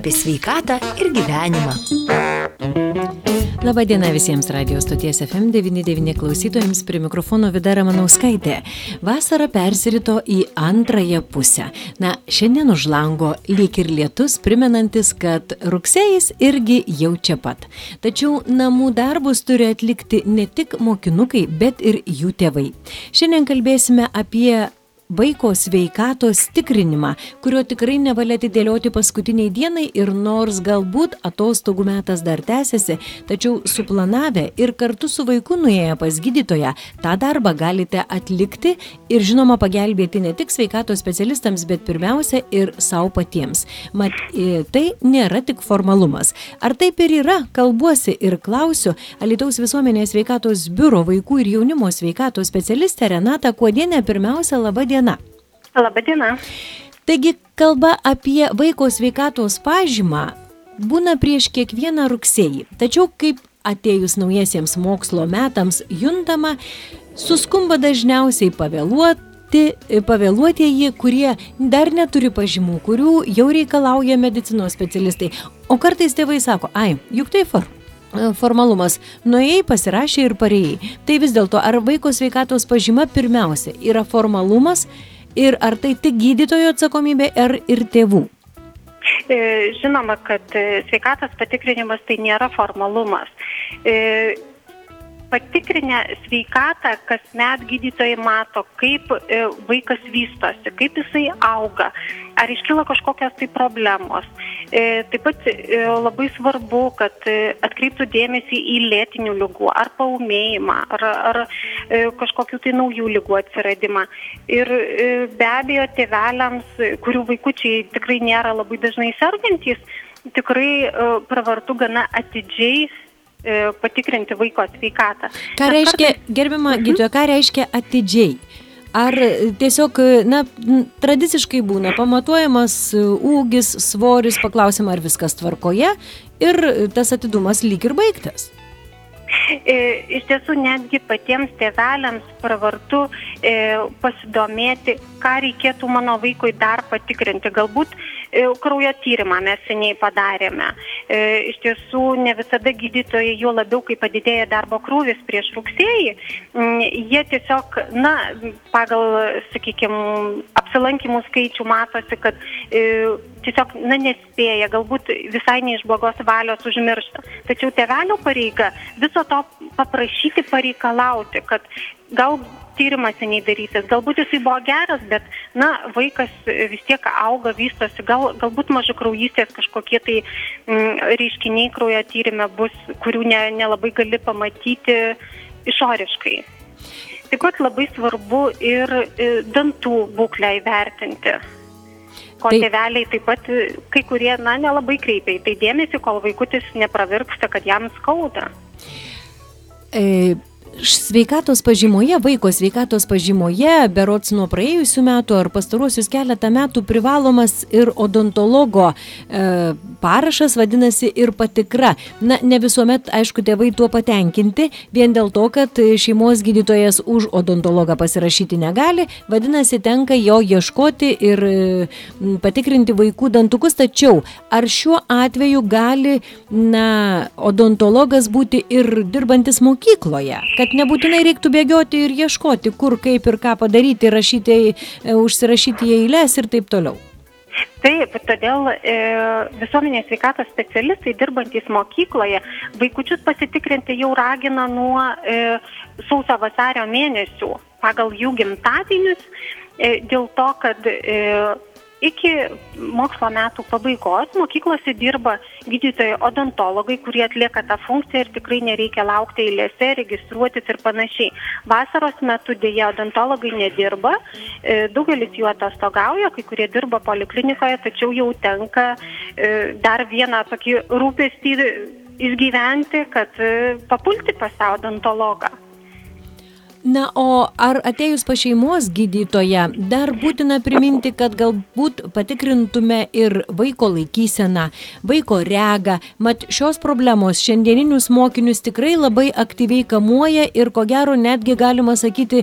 apie sveikatą ir gyvenimą. Labadiena visiems radijos stoties FM99 klausytojams, prie mikrofono Vida Ramanauskaitė. Vasara persirito į antrąją pusę. Šiandien už lango lyg ir lietus, primenantis, kad rugsėjis irgi jau čia pat. Tačiau namų darbus turi atlikti ne tik mokinukai, bet ir jų tėvai. Šiandien kalbėsime apie vaiko sveikatos tikrinimą, kurio tikrai nevalia atidėlioti paskutiniai dienai ir nors galbūt atostogų metas dar tęsiasi, tačiau suplanavę ir kartu su vaiku nuėję pas gydytoją, tą darbą galite atlikti ir žinoma pagelbėti ne tik sveikatos specialistams, bet pirmiausia ir savo patiems. Mat, tai nėra tik formalumas. Ar taip ir yra? Kalbuosi ir klausiu Alytaus visuomenės sveikatos biuro vaikų ir jaunimo sveikatos specialistę Renatą Kuodienę. Pirmiausia, laba diena. Labadiena. Taigi, kalba apie vaiko sveikatos pažymą būna prieš kiekvieną rugsėjį. Tačiau, kaip atėjus naujiesiems mokslo metams juntama, suskumba dažniausiai pavėluotieji, kurie dar neturi pažymų, kurių jau reikalauja medicinos specialistai. O kartais tėvai sako, juk tai formalumas, nuėjai, pasirašė ir parėjai. Tai vis dėlto, ar vaiko sveikatos pažyma pirmiausia yra formalumas ir ar tai tik gydytojo atsakomybė ar ir tėvų? Žinoma, kad sveikatos patikrinimas tai nėra formalumas. Patikrinę sveikatą, kasmet gydytojai mato, kaip vaikas vystosi, kaip jisai auga, ar iškyla kažkokios tai problemos. Taip pat labai svarbu, kad atkreiptų dėmesį į lėtinių ligų, ar paūmėjimą, ar kažkokių tai naujų ligų atsiradimą. Ir be abejo, tėveliams, kurių vaikučiai tikrai nėra labai dažnai sergantys, tikrai pravartu gana atidžiai patikrinti vaiko sveikatą. Ką reiškia, gerbiama gydytoja, ką reiškia atidžiai? Ar tiesiog, tradiciškai būna pamatuojamas ūgis, svoris, paklausima, ar viskas tvarkoje ir tas atidumas lyg ir baigtas? Iš tiesų, netgi patiems tėveliams pravartu pasidomėti, ką reikėtų mano vaikui dar patikrinti. Galbūt kraujo tyrimą mes seniai padarėme. Iš tiesų, ne visada gydytojai, juo labiau, kai padidėja darbo krūvis prieš rugsėjį, jie tiesiog, pagal, sakykime, apsilankymų skaičių matosi, kad tiesiog, nespėja, galbūt visai ne iš blogos valios užmiršta. Tačiau tėvelio pareiga viso to paprašyti, pareikalauti, kad gal tyrimas seniai darytis, galbūt jisai buvo geras, bet, vaikas vis tiek auga, vystosi, galbūt mažakraujystės kažkokie tai reiškiniai kraujo tyrime bus, kurių nelabai gali pamatyti išoriškai. Taip pat labai svarbu ir dantų būklę įvertinti. Ko tėveliai taip pat, kai kurie, nelabai kreipia į tai dėmesį, kol vaikutis nepravirksta, kad jam skauda. Sveikatos pažymoje, vaiko sveikatos pažymoje, berods nuo praėjusių metų ar pastaruosius keletą metų privalomas ir odontologo parašas, vadinasi ir patikra. Ne visuomet, aišku, tėvai tuo patenkinti, vien dėl to, kad šeimos gydytojas už odontologą pasirašyti negali, vadinasi, tenka jo ieškoti ir patikrinti vaikų dantukus. Tačiau, ar šiuo atveju gali odontologas būti ir dirbantis mokykloje, kad nebūtinai reiktų bėgioti ir ieškoti, kur, kaip ir ką padaryti, užsirašyti į eiles ir taip toliau? Taip, todėl visuomenės sveikatos specialistai dirbantys mokykloje vaikučius pasitikrinti jau ragina nuo sausio-vasario mėnesių pagal jų gimtadienius, dėl to, kad iki mokslo metų pabaigos mokyklose dirba gydytojai odontologai, kurie atlieka tą funkciją ir tikrai nereikia laukti eilėse, registruotis ir panašiai. Vasaros metu dėja odontologai nedirba, daugelis jų atostogauja, kai kurie dirba poliklinikoje, tačiau jau tenka dar vieną tokį rūpestį išgyventi, kad papulti pas tą odontologą. O ar atėjus pas šeimos gydytoją dar būtina priminti, kad galbūt patikrintume ir vaiko laikyseną, vaiko regą, mat šios problemos šiandieninius mokinius tikrai labai aktyviai kamuoja ir ko gero netgi galima sakyti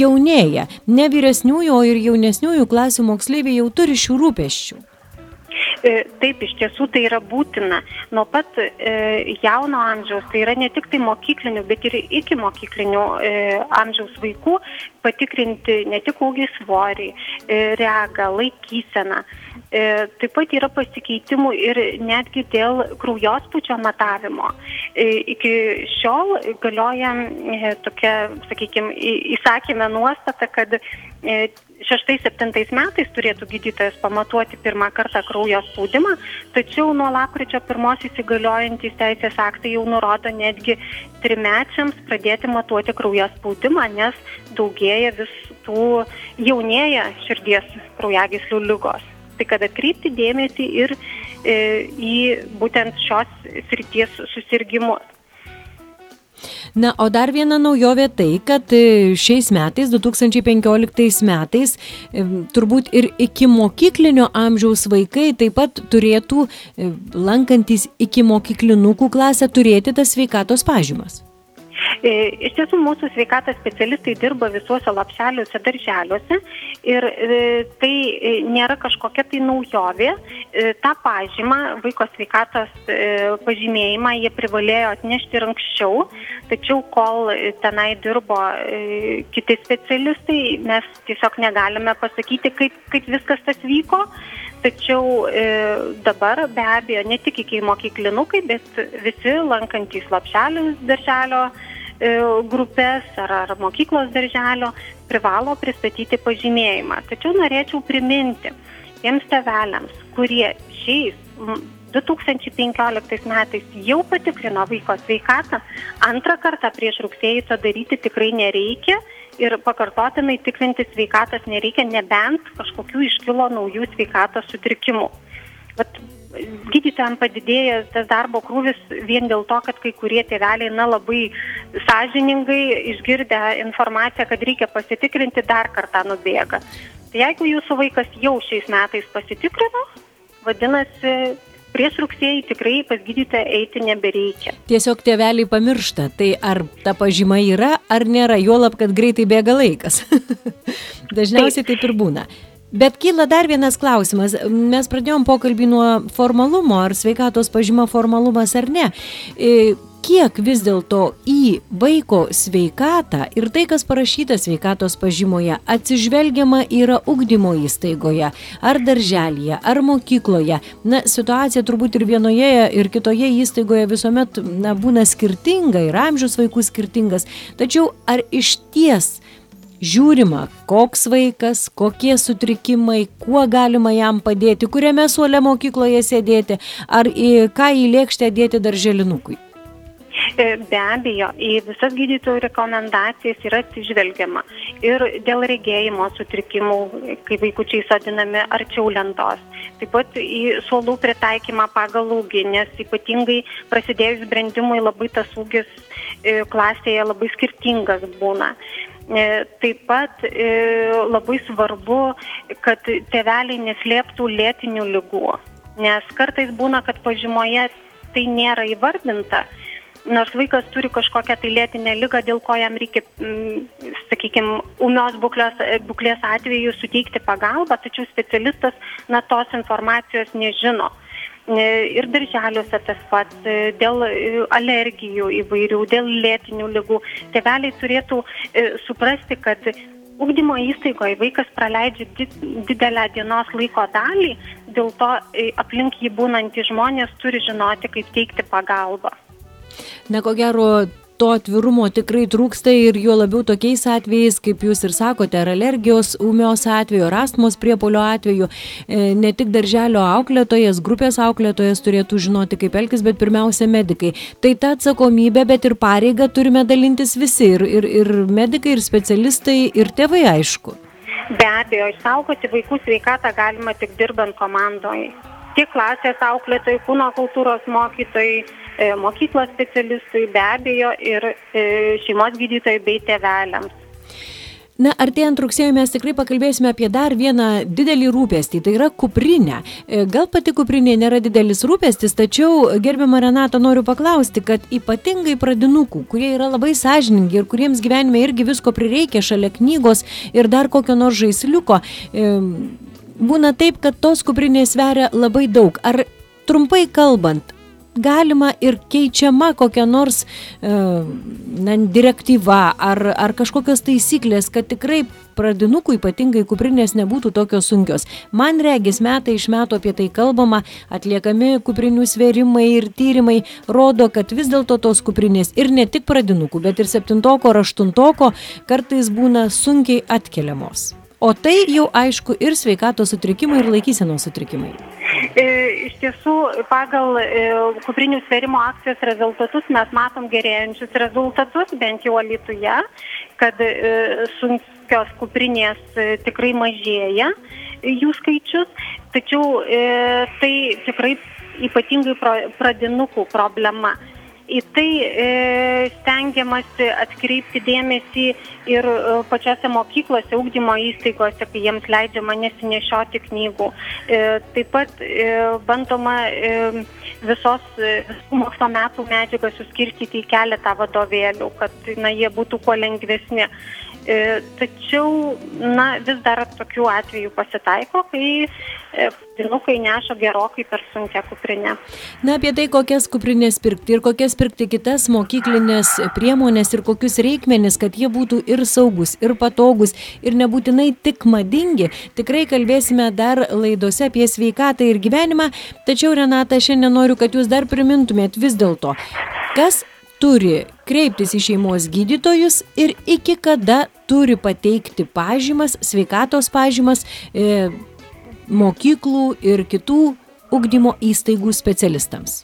jaunėja. Ne vyresniųjų, o ir jaunesniųjų klasių moksleiviai jau turi šių rūpesčių. Taip, iš tiesų tai yra būtina. Nuo pat jauno amžiaus, tai yra ne tik tai mokyklinių, bet ir iki mokyklinių amžiaus vaikų patikrinti ne tik ūgį, svorį, regą, laikyseną. Taip pat yra pasikeitimų ir netgi dėl kraujospūdžio matavimo. Iki šiol galioja tokia, sakykime, įsakėme nuostata, kad 6-7 metais turėtų gydytojas pamatuoti pirmą kartą kraujo spaudimą, tačiau nuo lapkričio 1 įsigaliojantys teisės aktai jau nurodo netgi 3-mečiams pradėti matuoti kraujo spaudimą, nes daugėja vis tų jaunėja širdies kraujagyslių ligos. Tai kad atkreipti dėmesį ir į būtent šios srities susirgymus. Na, o dar viena naujovė tai, kad šiais metais, 2015 metais, turbūt ir iki mokyklinio amžiaus vaikai taip pat turėtų, lankantis iki mokyklinukų klasę, turėti tas sveikatos pažymas. Iš tiesų, mūsų sveikatos specialistai dirba visuose lopšeliuose, darželiuose ir tai nėra kažkokia tai naujovė. Ta pažymą, vaiko sveikatos pažymėjimą, jie privalėjo atnešti ir anksčiau, tačiau kol tenai dirbo kiti specialistai, mes tiesiog negalime pasakyti, kaip viskas tas vyko. Tačiau dabar be abejo ne tik iki mokyklinukai, bet visi lankantys lopšelius darželio grupės ar mokyklos darželio privalo pristatyti pažymėjimą. Tačiau norėčiau priminti tiems tėveliams, kurie šiais 2015 metais jau patikrino vaiko sveikatą, antrą kartą prieš rugsėjį to daryti tikrai nereikia ir pakartotinai tikrinti sveikatos nereikia, nebent kažkokių iškilo naujų sveikatos sutrikimų. Gydytojams padidėjęs tas darbo krūvis vien dėl to, kad kai kurie tėveliai labai sąžiningai išgirdę informaciją, kad reikia pasitikrinti, dar kartą nubėga. Tai jeigu jūsų vaikas jau šiais metais pasitikrino, vadinasi, prieš rugsėjį tikrai pas gydytoją eiti nebereikia. Tiesiog tėveliai pamiršta, tai ar ta pažyma yra, ar nėra, juolab, kad greitai bėga laikas. Dažniausiai taip ir būna. Bet kyla dar vienas klausimas. Mes pradėjom pokalbį nuo formalumo, ar sveikatos pažyma formalumas ar ne. Kiek vis dėlto į vaiko sveikatą ir tai, kas parašyta sveikatos pažymoje, atsižvelgiama yra ugdymo įstaigoje, ar darželyje, ar mokykloje. Na, situacija turbūt ir vienoje, ir kitoje įstaigoje visuomet būna skirtinga, ir amžius vaikų skirtingas. Tačiau ar iš ties žiūrima, koks vaikas, kokie sutrikimai, kuo galima jam padėti, kuriame suole mokykloje sėdėti, ar ką į lėkštę dėti darželinukui? Be abejo, į visas gydytojų rekomendacijas yra atsižvelgiama ir dėl regėjimo sutrikimų, kai vaikučiai sodinami arčiau lentos. Taip pat į suolų pritaikymą pagal ūgį, nes ypatingai prasidėjus brendimui labai tas ūgis klasėje labai skirtingas būna. Taip pat labai svarbu, kad tėveliai neslėptų lėtinių ligų, nes kartais būna, kad pažymoje tai nėra įvardinta, nors vaikas turi kažkokią tai lėtinę ligą, dėl ko jam reikia, sakykime, ūmios būklės atveju suteikti pagalbą, tačiau specialistas tos informacijos nežino. Ir darželiuose tas pats, dėl alergijų įvairių, dėl lėtinių ligų. Tėveliai turėtų suprasti, kad ugdymo įstaigoje vaikas praleidžia didelę dienos laiko dalį, dėl to aplink jį būnantys žmonės turi žinoti, kaip teikti pagalbą. Na, ko gero, to atvirumo tikrai trūksta ir juo labiau tokiais atvejais, kaip jūs ir sakote, ar alergijos ūmios atveju, ar astmos priepuolio atveju, ne tik darželio auklėtojas, grupės auklėtojas turėtų žinoti, kaip elgtis, bet pirmiausia medikai. Tai ta atsakomybė, bet ir pareiga turime dalintis visi, ir medikai, ir specialistai, ir tėvai, aišku. Be abejo, išsaugoti vaikų sveikatą galima tik dirbant komandoje. Tiek klasės auklėtojai, kūno kultūros mokytojai, mokyklos specialistai, be abejo, ir šeimos gydytojai bei tėveliams. Na, artėjant rugsėjui mes tikrai pakalbėsime apie dar vieną didelį rūpestį, tai yra kuprinę. Gal pati kuprinė nėra didelis rūpestis, tačiau, gerbiama Renata, noriu paklausti, kad ypatingai pradinukų, kurie yra labai sąžiningi ir kuriems gyvenime irgi visko prireikia šalia knygos ir dar kokio nors žaisliuko, būna taip, kad tos kuprinės sveria labai daug. Ar trumpai kalbant, galima ir keičiama kokia nors direktyva ar kažkokios taisyklės, kad tikrai pradinukų ypatingai kuprinės nebūtų tokios sunkios. Man regis metai iš metų apie tai kalbama, atliekami kuprinių svėrimai ir tyrimai rodo, kad vis dėlto tos kuprinės ir ne tik pradinukų, bet ir 7-oko ar 8-oko kartais būna sunkiai atkeliamos. O tai jau aišku ir sveikatos sutrikimai, ir laikysenos sutrikimai. Iš tiesų, pagal kuprinių svėrimo akcijos rezultatus mes matom gerėjančius rezultatus, bent jau Alytuje, kad sunkios kuprinės tikrai mažėja jų skaičius, tačiau tai tikrai ypatingai pradinukų problema. Į tai stengiamasi atkreipti dėmesį ir pačiose mokyklose, ugdymo įstaigose, kai jiems leidžiama nesinešioti knygų. Taip pat bandoma visų mokslo metų medžiagą suskirstyti į keletą vadovėlių, kad jie būtų kuo lengvesni. Tačiau vis dar tokių atvejų pasitaiko, kai pradinukai neša gerokai per sunkią kuprinę. Apie tai, kokias kuprinės pirkti ir kokias pirkti kitas mokyklinės priemonės ir kokius reikmenis, kad jie būtų ir saugus, ir patogus, ir nebūtinai tik madingi, tikrai kalbėsime dar laidose apie sveikatą ir gyvenimą. Tačiau, Renata, šiandien noriu, kad jūs dar primintumėt vis dėlto, kas turi kreiptis į šeimos gydytojus ir iki kada turi pateikti pažymas, sveikatos pažymas mokyklų ir kitų ugdymo įstaigų specialistams.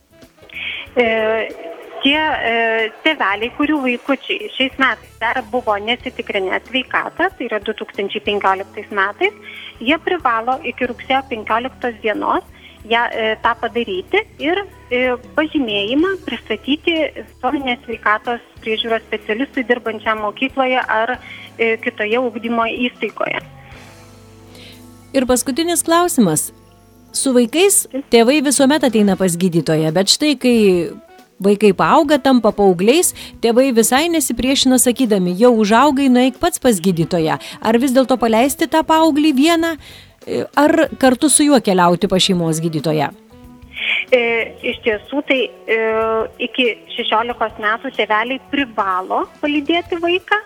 Tie tėveliai, kurių vaikučiai šiais metais dar buvo nesitikrinę sveikatą, tai yra 2015 metais, jie privalo iki rugsėjo 15 dienos tą padaryti ir pažymėjimą pristatyti visuomenės sveikatos priežiūros specialistui dirbančiam mokykloje ar kitoje ugdymo įstaigoje. Ir paskutinis klausimas. Su vaikais tėvai visuomet ateina pas gydytoją, bet štai kai vaikai paauga, tampa paaugliais, tėvai visai nesipriešina sakydami, jau užaugai, nueik pats pas gydytoją. Ar vis dėlto paleisti tą paauglį vieną, ar kartu su juo keliauti pas šeimos gydytoją? Iš tiesų, tai iki 16 metų tėveliai privalo palydėti vaiką,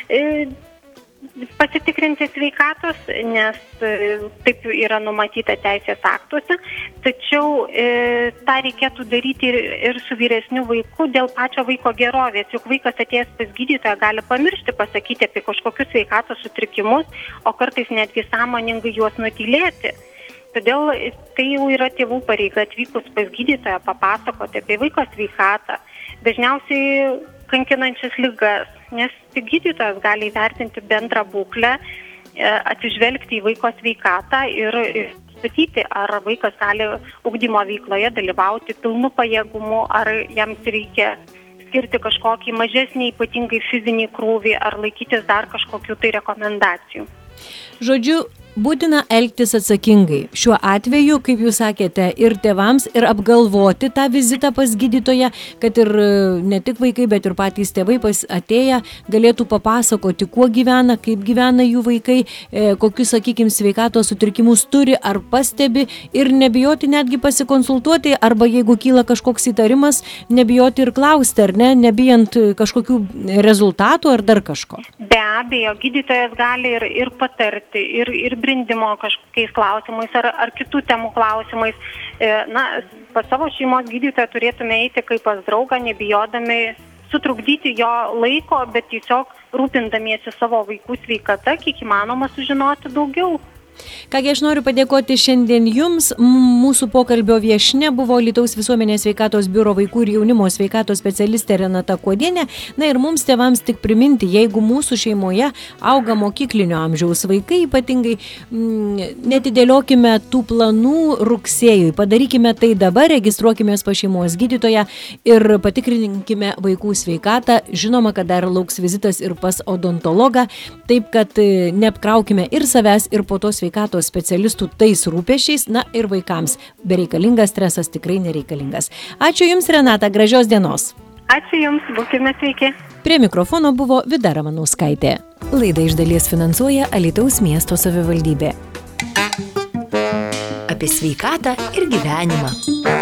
pasitikrinti sveikatos, nes taip yra numatyta teisės aktuose, tačiau tą reikėtų daryti ir su vyresniu vaiku dėl pačio vaiko gerovės, juk vaikas atėjęs pas gydytoją gali pamiršti pasakyti apie kažkokius sveikatos sutrikimus, o kartais netgi sąmoningai juos nutylėti. Todėl tai jau yra tėvų pareiga atvykus pas gydytoją papasakoti apie vaiko sveikatą, dažniausiai kankinančias ligas, nes tik gydytojas gali įvertinti bendrą būklę, atsižvelgti į vaiko sveikatą ir statyti, ar vaikas gali ugdymo veikloje dalyvauti pilnu pajėgumu, ar jam reikia skirti kažkokį mažesnį ypatingai fizinį krūvį, ar laikytis dar kažkokių tai rekomendacijų. Žodžiu, būtina elgtis atsakingai. Šiuo atveju, kaip jūs sakėte, ir tėvams, ir apgalvoti tą vizitą pas gydytoją, kad ir ne tik vaikai, bet ir patys tėvai atėję galėtų papasakoti, kuo gyvena, kaip gyvena jų vaikai, kokius, sakykime, sveikatos sutrikimus turi ar pastebi ir nebijoti netgi pasikonsultuoti, arba jeigu kyla kažkoks įtarimas, nebijoti ir klausti, ar ne, nebijant kažkokių rezultatų ar dar kažko. Be abejo, gydytojas gali ir patarti, ir brindimo kažkokiais klausimais ar kitų temų klausimais. Pas savo šeimos gydytoją turėtume eiti kaip pas draugą, nebijodami sutrukdyti jo laiko, bet tiesiog rūpindamiesi savo vaikų sveikata, kiek įmanoma sužinoti daugiau. Kągi, aš noriu padėkoti šiandien jums. Mūsų pokalbio viešnia buvo Alytaus visuomenės sveikatos biuro vaikų ir jaunimo sveikatos specialistė Renata Kuodienė. Ir mums tėvams tik priminti, jeigu mūsų šeimoje auga mokyklinio amžiaus vaikai, ypatingai netidėliokime tų planų rugsėjui. Padarykime tai dabar, registruokime pas šeimos gydytoją ir patikrinkime vaikų sveikatą. Žinoma, kad dar lauks vizitas ir pas odontologą, taip kad neapkraukime ir savęs, ir po to sveikatos specialistų tais rūpesčiais, ir vaikams bereikalingas stresas tikrai nereikalingas. Ačiū Jums, Renata, gražios dienos. Ačiū Jums, būkime sveiki. Prie mikrofono buvo Vida Ramanauskaitė. Laidą iš dalies finansuoja Alytaus miesto savivaldybė. apie sveikatą ir gyvenimą.